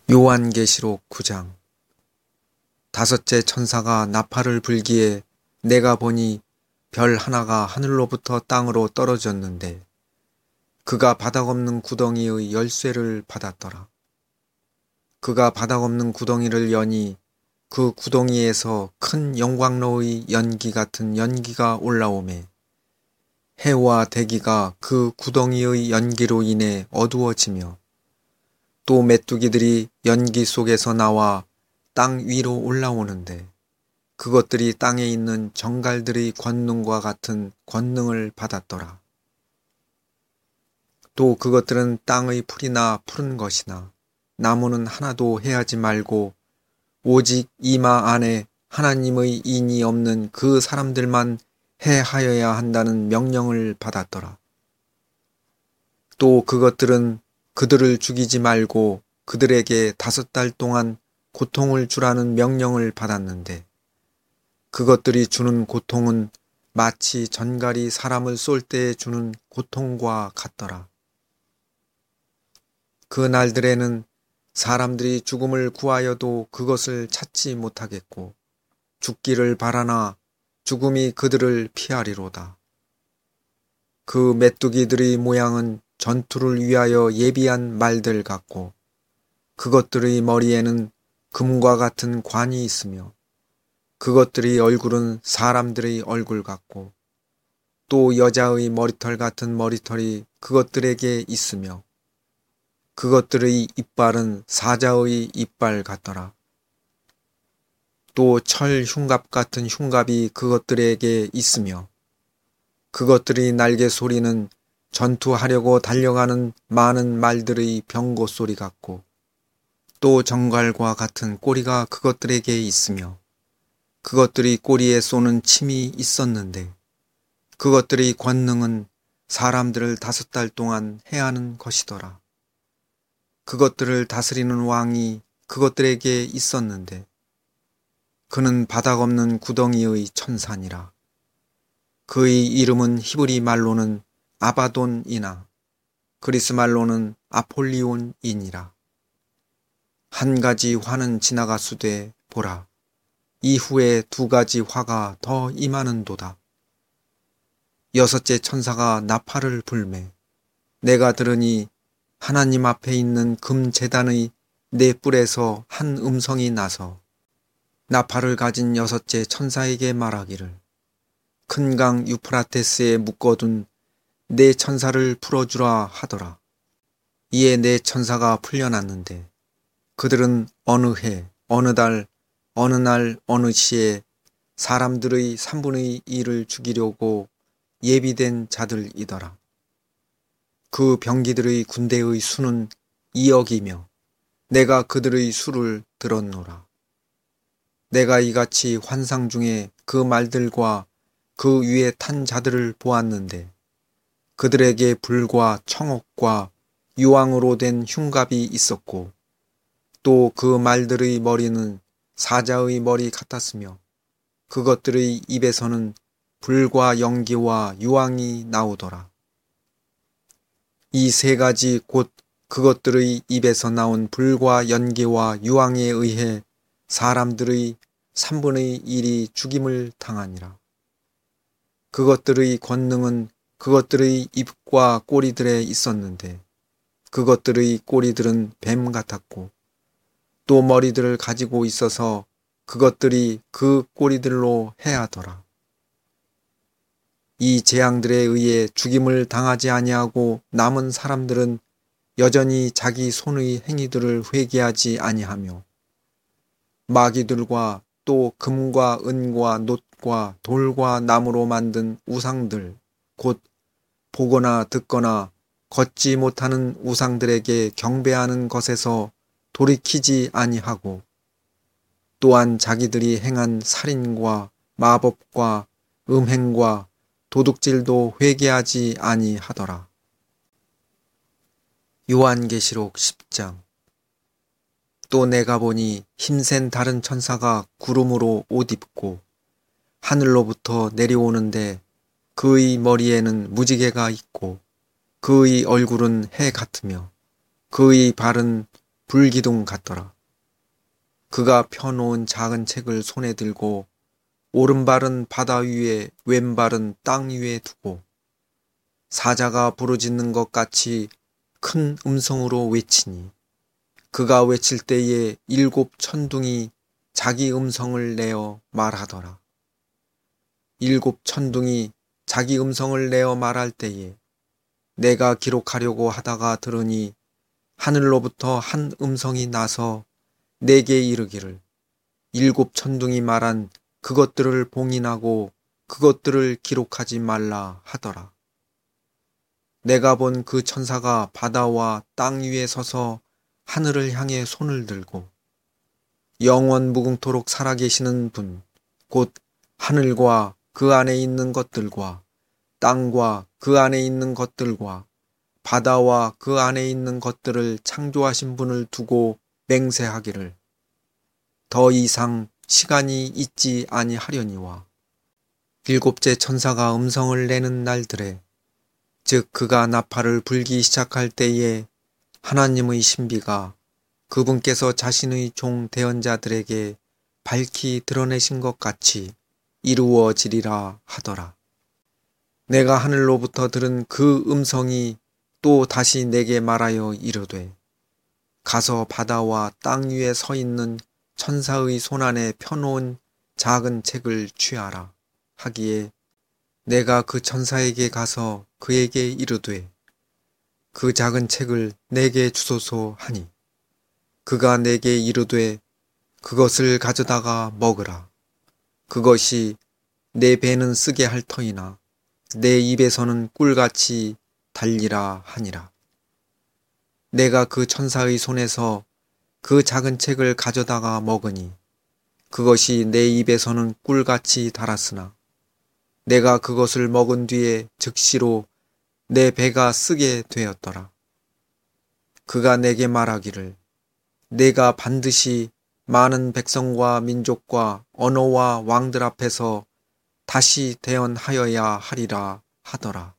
요한계시록 9장. 다섯째 천사가 나팔을 불기에 내가 보니 별 하나가 하늘로부터 땅으로 떨어졌는데 그가 바닥 없는 구덩이의 열쇠를 받았더라. 그가 바닥 없는 구덩이를 여니 그 구덩이에서 큰 영광로의 연기 같은 연기가 올라오매 해와 대기가 그 구덩이의 연기로 인해 어두워지며 또 메뚜기들이 연기 속에서 나와 땅 위로 올라오는데 그것들이 땅에 있는 정갈들의 권능과 같은 권능을 받았더라. 또 그것들은 땅의 풀이나 푸른 것이나 나무는 하나도 해하지 말고 오직 이마 안에 하나님의 인이 없는 그 사람들만 해하여야 한다는 명령을 받았더라. 또 그것들은 그들을 죽이지 말고 그들에게 5달 동안 고통을 주라는 명령을 받았는데 그것들이 주는 고통은 마치 전갈이 사람을 쏠 때에 주는 고통과 같더라. 그 날들에는 사람들이 죽음을 구하여도 그것을 찾지 못하겠고 죽기를 바라나 죽음이 그들을 피하리로다. 그 메뚜기들의 모양은 전투를 위하여 예비한 말들 같고 그것들의 머리에는 금과 같은 관이 있으며 그것들의 얼굴은 사람들의 얼굴 같고 또 여자의 머리털 같은 머리털이 그것들에게 있으며 그것들의 이빨은 사자의 이빨 같더라. 또 철 흉갑 같은 흉갑이 그것들에게 있으며 그것들의 날개 소리는 전투하려고 달려가는 많은 말들의 병고 소리 같고 또 정갈과 같은 꼬리가 그것들에게 있으며 그것들이 꼬리에 쏘는 침이 있었는데 그것들의 권능은 사람들을 5달 동안 해하는 것이더라. 그것들을 다스리는 왕이 그것들에게 있었는데 그는 바닥 없는 구덩이의 천사니라. 그의 이름은 히브리 말로는 아바돈이나 그리스 말로는 아폴리온이니라. 한 가지 화는 지나갔으되 보라, 이후에 2가지 화가 더 임하는도다. 6째 천사가 나팔을 불매 내가 들으니 하나님 앞에 있는 금 제단의 4뿔에서 한 음성이 나서 나팔을 가진 6째 천사에게 말하기를 큰 강 유프라테스에 묶어둔 4천사를 풀어주라 하더라. 이에 4천사가 풀려났는데 그들은 어느 해, 어느 달, 어느 날, 어느 시에 사람들의 3분의 1을 죽이려고 예비된 자들이더라. 그 병기들의 군대의 수는 2억이며 내가 그들의 수를 들었노라. 내가 이같이 환상 중에 그 말들과 그 위에 탄 자들을 보았는데 그들에게 불과 청옥과 유황으로 된 흉갑이 있었고 또 그 말들의 머리는 사자의 머리 같았으며 그것들의 입에서는 불과 연기와 유황이 나오더라. 이 3가지 곧 그것들의 입에서 나온 불과 연기와 유황에 의해 사람들의 3분의 1이 죽임을 당하니라. 그것들의 권능은 그것들의 입과 꼬리들에 있었는데 그것들의 꼬리들은 뱀 같았고 또 머리들을 가지고 있어서 그것들이 그 꼬리들로 해하더라. 이 재앙들에 의해 죽임을 당하지 아니하고 남은 사람들은 여전히 자기 손의 행위들을 회개하지 아니하며 마귀들과 또 금과 은과 놋과 돌과 나무로 만든 우상들 곧 보거나 듣거나 걷지 못하는 우상들에게 경배하는 것에서 돌이키지 아니하고 또한 자기들이 행한 살인과 마법과 음행과 도둑질도 회개하지 아니하더라. 요한계시록 10장. 또 내가 보니 힘센 다른 천사가 구름으로 옷 입고 하늘로부터 내려오는데 그의 머리에는 무지개가 있고 그의 얼굴은 해 같으며 그의 발은 불기둥 같더라. 그가 펴놓은 작은 책을 손에 들고 오른발은 바다 위에 왼발은 땅 위에 두고 사자가 부르짖는 것 같이 큰 음성으로 외치니 그가 외칠 때에 7 천둥이 자기 음성을 내어 말하더라. 7 천둥이 자기 음성을 내어 말할 때에 내가 기록하려고 하다가 들으니 하늘로부터 한 음성이 나서 내게 이르기를 7 천둥이 말한 그것들을 봉인하고 그것들을 기록하지 말라 하더라. 내가 본 그 천사가 바다와 땅 위에 서서 하늘을 향해 손을 들고 영원 무궁토록 살아계시는 분, 곧 하늘과 그 안에 있는 것들과 땅과 그 안에 있는 것들과 바다와 그 안에 있는 것들을 창조하신 분을 두고 맹세하기를 더 이상 시간이 있지 아니하려니와 7째 천사가 음성을 내는 날들에 즉 그가 나팔을 불기 시작할 때에 하나님의 신비가 그분께서 자신의 종 대언자들에게 밝히 드러내신 것 같이 이루어지리라 하더라. 내가 하늘로부터 들은 그 음성이 또 다시 내게 말하여 이르되 가서 바다와 땅 위에 서 있는 천사의 손안에 펴놓은 작은 책을 취하라 하기에 내가 그 천사에게 가서 그에게 이르되 그 작은 책을 내게 주소서 하니 그가 내게 이르되 그것을 가져다가 먹으라. 그것이 내 배는 쓰게 할 터이나 내 입에서는 꿀같이 달리라 하니라. 내가 그 천사의 손에서 그 작은 책을 가져다가 먹으니 그것이 내 입에서는 꿀같이 달았으나 내가 그것을 먹은 뒤에 즉시로 내 배가 쓰게 되었더라. 그가 내게 말하기를 내가 반드시 많은 백성과 민족과 언어와 왕들 앞에서 다시 대언하여야 하리라 하더라.